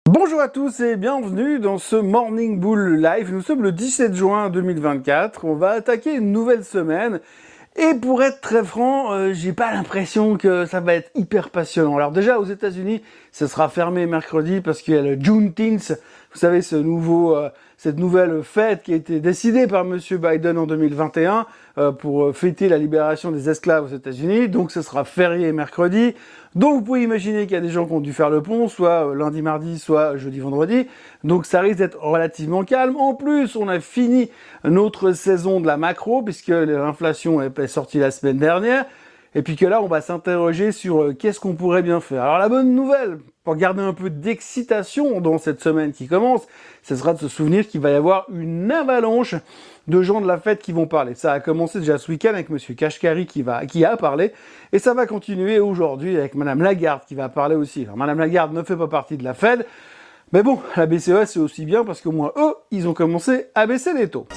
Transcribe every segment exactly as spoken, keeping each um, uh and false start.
Bonjour à tous et bienvenue dans ce Morning Bull Live. Nous sommes le dix-sept juin deux mille vingt-quatre. On va attaquer une nouvelle semaine. Et pour être très franc, euh, j'ai pas l'impression que ça va être hyper passionnant. Alors déjà, aux États-Unis, ce sera fermé mercredi parce qu'il y a le Juneteenth. Vous savez, ce nouveau, euh, cette nouvelle fête qui a été décidée par Monsieur Biden en deux mille vingt et un euh, pour fêter la libération des esclaves aux États-Unis. Donc, ce sera férié mercredi. Donc, vous pouvez imaginer qu'il y a des gens qui ont dû faire le pont, soit lundi, mardi, soit jeudi, vendredi. Donc, ça risque d'être relativement calme. En plus, on a fini notre saison de la macro, puisque l'inflation est sortie la semaine dernière. Et puis que là, on va s'interroger sur euh, qu'est-ce qu'on pourrait bien faire. Alors, la bonne nouvelle, pour garder un peu d'excitation dans cette semaine qui commence, ce sera de se souvenir qu'il va y avoir une avalanche de gens de la fête qui vont parler. Ça a commencé déjà ce week-end avec Monsieur Kashkari qui va, qui a parlé, et ça va continuer aujourd'hui avec Madame Lagarde qui va parler aussi. Alors, Madame Lagarde ne fait pas partie de la Fed, mais bon, la B C E c'est aussi bien parce qu'au moins eux, ils ont commencé à baisser les taux.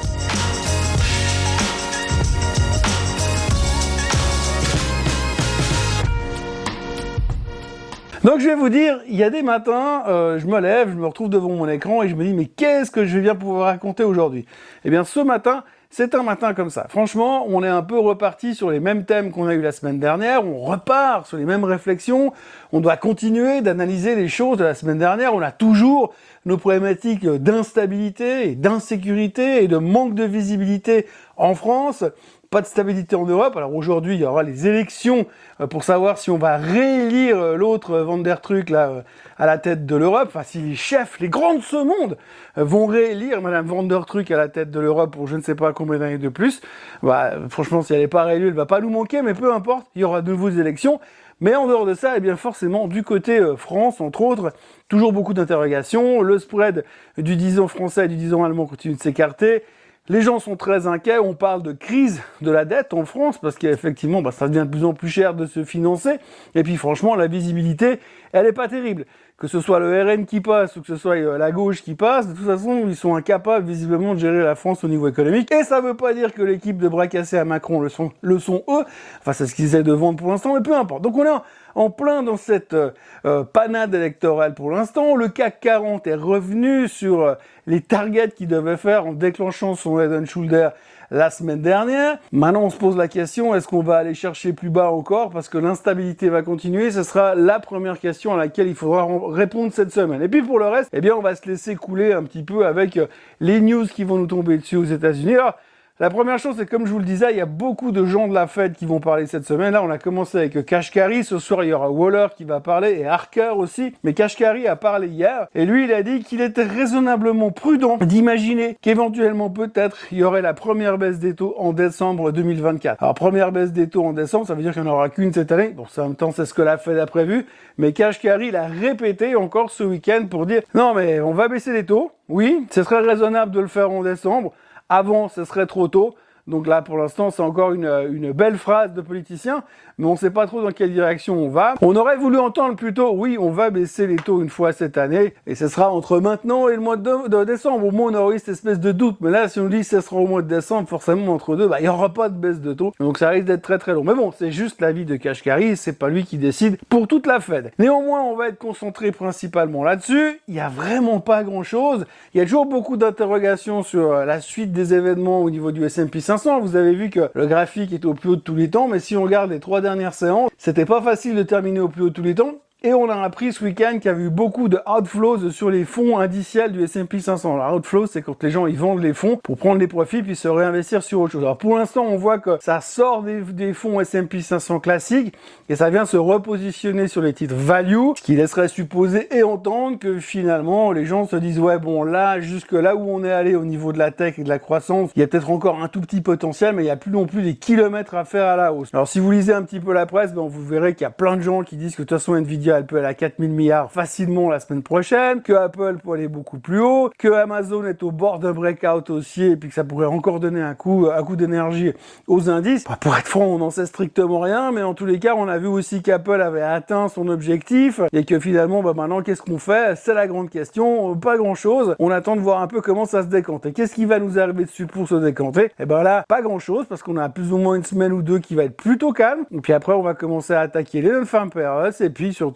Donc je vais vous dire, il y a des matins, euh, je me lève, je me retrouve devant mon écran et je me dis mais qu'est-ce que je vais bien pouvoir raconter aujourd'hui? Eh bien ce matin, c'est un matin comme ça. Franchement, on est un peu reparti sur les mêmes thèmes qu'on a eu la semaine dernière, on repart sur les mêmes réflexions, on doit continuer d'analyser les choses de la semaine dernière, on a toujours nos problématiques d'instabilité et d'insécurité et de manque de visibilité en France. Pas de stabilité en Europe. Alors aujourd'hui, il y aura les élections pour savoir si on va réélire l'autre Van der Truc là à la tête de l'Europe. Enfin, si les chefs, les grands de ce monde vont réélire Madame Van der Truc à la tête de l'Europe pour je ne sais pas combien d'années de plus. Bah, franchement, si elle n'est pas réélue, elle va pas nous manquer, mais peu importe, il y aura de nouvelles élections. Mais en dehors de ça, eh bien forcément, du côté euh, France, entre autres, toujours beaucoup d'interrogations. Le spread du dix ans français et du dix ans allemand continue de s'écarter. Les gens sont très inquiets, on parle de crise de la dette en France, parce qu'effectivement, bah, ça devient de plus en plus cher de se financer, et puis franchement, la visibilité, elle est pas terrible. Que ce soit le R N qui passe, ou que ce soit la gauche qui passe, de toute façon, ils sont incapables, visiblement, de gérer la France au niveau économique, et ça veut pas dire que l'équipe de bras cassés à Macron le sont, le sont eux, enfin, c'est ce qu'ils essaient de vendre pour l'instant, mais peu importe. Donc on est en, en plein dans cette euh, euh, panade électorale pour l'instant, le C A C quarante est revenu sur euh, les targets qu'il devait faire en déclenchant son Head and Shoulder la semaine dernière. Maintenant, on se pose la question, est-ce qu'on va aller chercher plus bas encore? Parce que l'instabilité va continuer. Ce sera la première question à laquelle il faudra répondre cette semaine. Et puis pour le reste, eh bien, on va se laisser couler un petit peu avec les news qui vont nous tomber dessus aux États-Unis. Alors, la première chose, c'est comme je vous le disais, il y a beaucoup de gens de la Fed qui vont parler cette semaine. Là, on a commencé avec Kashkari. Ce soir, il y aura Waller qui va parler et Harker aussi. Mais Kashkari a parlé hier. Et lui, il a dit qu'il était raisonnablement prudent d'imaginer qu'éventuellement, peut-être, il y aurait la première baisse des taux en décembre deux mille vingt-quatre. Alors, première baisse des taux en décembre, ça veut dire qu'il n'y en aura qu'une cette année. Bon, en même temps, c'est ce que la Fed a prévu. Mais Kashkari l'a répété encore ce week-end pour dire « Non, mais on va baisser les taux. Oui, ce serait raisonnable de le faire en décembre. Avant, ce serait trop tôt. » Donc là, pour l'instant, c'est encore une, une belle phrase de politicien, mais on ne sait pas trop dans quelle direction on va. On aurait voulu entendre plutôt, oui, on va baisser les taux une fois cette année, et ce sera entre maintenant et le mois de, de décembre. Au moins, on aurait eu cette espèce de doute. Mais là, si on dit que ce sera au mois de décembre, forcément, entre deux, bah, il n'y aura pas de baisse de taux. Donc ça risque d'être très très long. Mais bon, c'est juste l'avis de Kashkari, c'est pas lui qui décide pour toute la Fed. Néanmoins, on va être concentré principalement là-dessus. Il n'y a vraiment pas grand-chose. Il y a toujours beaucoup d'interrogations sur la suite des événements au niveau du S and P cinq cents. Vous avez vu que le graphique est au plus haut de tous les temps, mais si on regarde les trois dernières séances, c'était pas facile de terminer au plus haut de tous les temps. Et on a appris ce week-end qu'il y avait eu beaucoup de outflows sur les fonds indiciels du S and P cinq cents. Alors, outflows, c'est quand les gens ils vendent les fonds pour prendre les profits puis se réinvestir sur autre chose. Alors, pour l'instant, on voit que ça sort des, des fonds S and P cinq cents classiques et ça vient se repositionner sur les titres value, ce qui laisserait supposer et entendre que finalement, les gens se disent, ouais, bon, là, jusque là où on est allé au niveau de la tech et de la croissance, il y a peut-être encore un tout petit potentiel, mais il n'y a plus non plus des kilomètres à faire à la hausse. Alors, si vous lisez un petit peu la presse, ben, vous verrez qu'il y a plein de gens qui disent que de toute façon, Nvidia elle peut aller à quatre mille milliards facilement la semaine prochaine, que Apple peut aller beaucoup plus haut, que Amazon est au bord d'un breakout haussier et puis que ça pourrait encore donner un coup, un coup d'énergie aux indices. Bah, pour être franc, on n'en sait strictement rien, mais en tous les cas, on a vu aussi qu'Apple avait atteint son objectif et que finalement, bah, maintenant, qu'est-ce qu'on fait? C'est la grande question. Pas grand-chose. On attend de voir un peu comment ça se décante. Et qu'est-ce qui va nous arriver dessus pour se décanter? Et ben là, pas grand-chose parce qu'on a plus ou moins une semaine ou deux qui va être plutôt calme. Et puis après, on va commencer à attaquer les non-farm payrolls et puis surtout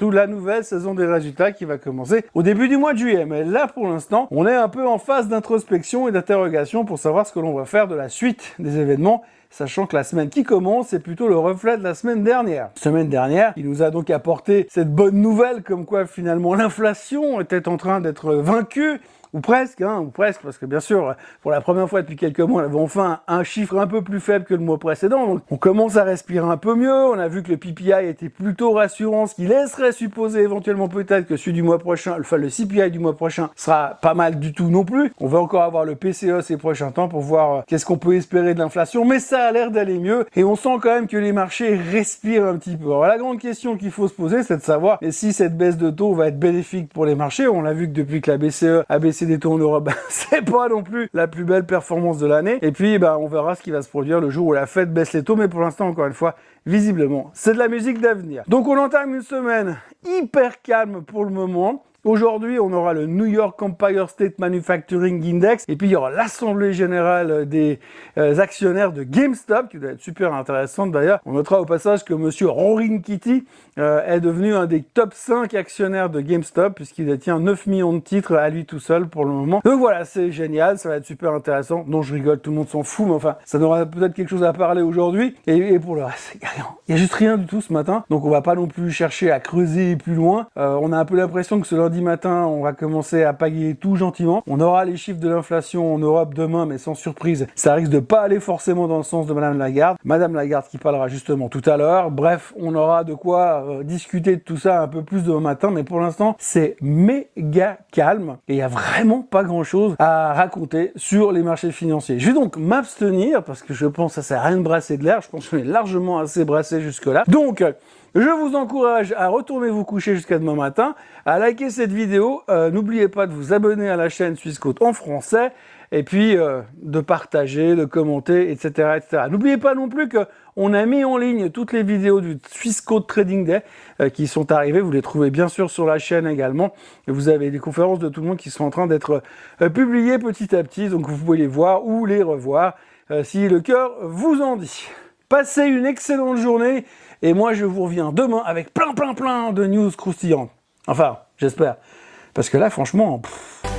surtout la nouvelle saison des résultats qui va commencer au début du mois de juillet. Mais là, pour l'instant, on est un peu en phase d'introspection et d'interrogation pour savoir ce que l'on va faire de la suite des événements, sachant que la semaine qui commence, c'est plutôt le reflet de la semaine dernière. Semaine dernière, il nous a donc apporté cette bonne nouvelle comme quoi finalement l'inflation était en train d'être vaincue, ou presque, hein, ou presque, parce que bien sûr, pour la première fois depuis quelques mois, on avait enfin un chiffre un peu plus faible que le mois précédent, donc on commence à respirer un peu mieux, on a vu que le P P I était plutôt rassurant, ce qui laisserait supposer éventuellement peut-être que celui du mois prochain, enfin le C P I du mois prochain, sera pas mal du tout non plus. On va encore avoir le P C E ces prochains temps pour voir euh, qu'est-ce qu'on peut espérer de l'inflation, mais ça a l'air d'aller mieux, et on sent quand même que les marchés respirent un petit peu. Alors la grande question qu'il faut se poser, c'est de savoir et si cette baisse de taux va être bénéfique pour les marchés. On l'a vu que depuis que la B C E a baissé des taux en Europe, c'est pas non plus la plus belle performance de l'année. Et puis, bah, on verra ce qui va se produire le jour où la Fed baisse les taux. Mais pour l'instant, encore une fois, visiblement, c'est de la musique d'avenir. Donc, on entame une semaine hyper calme pour le moment. Aujourd'hui, on aura le New York Empire State Manufacturing Index et puis il y aura l'Assemblée Générale des euh, actionnaires de GameStop qui doit être super intéressante d'ailleurs. On notera au passage que monsieur Roaring Kitty euh, est devenu un des top cinq actionnaires de GameStop puisqu'il détient neuf millions de titres à lui tout seul pour le moment. Donc voilà, c'est génial, ça va être super intéressant. Non, je rigole, tout le monde s'en fout, mais enfin, ça aura peut-être quelque chose à parler aujourd'hui. Et, et pour le reste, il n'y a rien. Il n'y a juste rien du tout ce matin, donc on va pas non plus chercher à creuser plus loin. Euh, on a un peu l'impression que ce lundi matin, on va commencer à pagayer tout gentiment. On aura les chiffres de l'inflation en Europe demain, mais sans surprise, ça risque de pas aller forcément dans le sens de Madame Lagarde. Madame Lagarde qui parlera justement tout à l'heure. Bref, on aura de quoi euh, discuter de tout ça un peu plus demain matin, mais pour l'instant, c'est méga calme et il y a vraiment pas grand-chose à raconter sur les marchés financiers. Je vais donc m'abstenir parce que je pense que ça sert à rien de brasser de l'air. Je pense qu'on est largement assez brassé jusque-là. Donc, je vous encourage à retourner vous coucher jusqu'à demain matin, à liker cette vidéo, euh, n'oubliez pas de vous abonner à la chaîne Swissquote en français, et puis euh, de partager, de commenter, et cetera et cetera. N'oubliez pas non plus qu'on a mis en ligne toutes les vidéos du Swissquote Trading Day euh, qui sont arrivées, vous les trouvez bien sûr sur la chaîne également, et vous avez des conférences de tout le monde qui sont en train d'être euh, publiées petit à petit, donc vous pouvez les voir ou les revoir euh, si le cœur vous en dit. Passez une excellente journée, et moi je vous reviens demain avec plein plein plein de news croustillantes. Enfin, j'espère. Parce que là, franchement... Pff